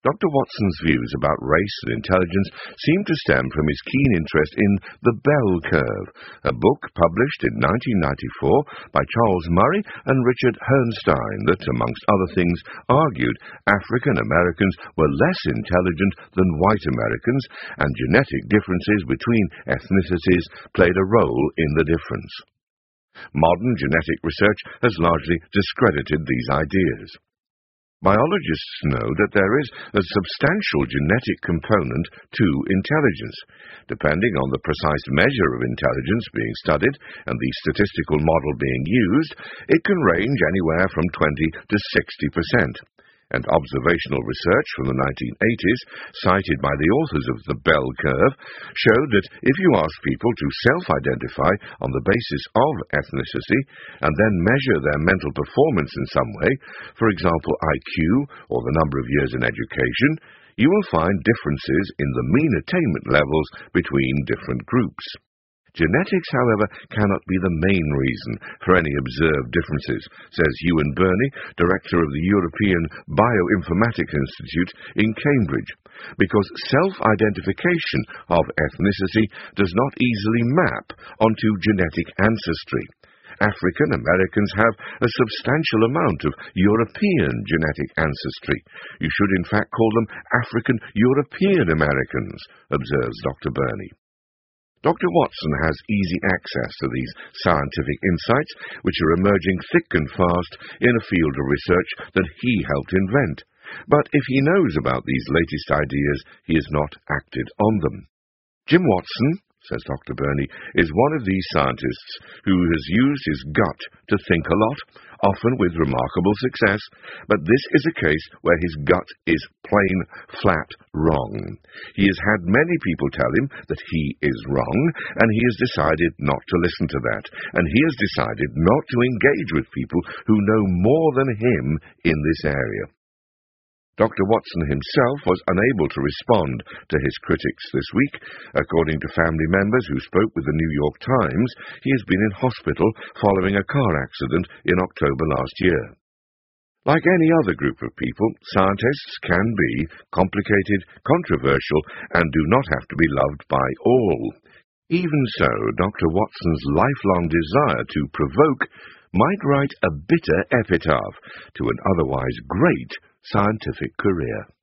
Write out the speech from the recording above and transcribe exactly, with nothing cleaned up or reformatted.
Doctor Watson's views about race and intelligence seem to stem from his keen interest in The Bell Curve, a book published in nineteen ninety-four by Charles Murray and Richard Herrnstein that, amongst other things, argued African Americans were less intelligent than white Americans, and genetic differences between ethnicities played a role in the difference. Modern genetic research has largely discredited these ideas. Biologists know that there is a substantial genetic component to intelligence. Depending on the precise measure of intelligence being studied and the statistical model being used, it can range anywhere from twenty to sixty percent. And observational research from the nineteen eighties, cited by the authors of The Bell Curve, showed that if you ask people to self-identify on the basis of ethnicity and then measure their mental performance in some way, for example I Q or the number of years in education, you will find differences in the mean attainment levels between different groups. Genetics, however, cannot be the main reason for any observed differences, says Ewan Birney, director of the European Bioinformatics Institute in Cambridge, because self-identification of ethnicity does not easily map onto genetic ancestry. African Americans have a substantial amount of European genetic ancestry. You should in fact call them African European Americans, observes Doctor Birney. Doctor Watson has easy access to these scientific insights, which are emerging thick and fast in a field of research that he helped invent. But if he knows about these latest ideas, he has not acted on them. Jim Watson, says Doctor Birney, is one of these scientists who has used his gut to think a lot, often with remarkable success, but this is a case where his gut is plain, flat wrong. He has had many people tell him that he is wrong, and he has decided not to listen to that, and he has decided not to engage with people who know more than him in this area. Doctor Watson himself was unable to respond to his critics this week. According to family members who spoke with the New York Times, he has been in hospital following a car accident in October last year. Like any other group of people, scientists can be complicated, controversial, and do not have to be loved by all. Even so, Doctor Watson's lifelong desire to provoke might write a bitter epitaph to an otherwise great scientific career.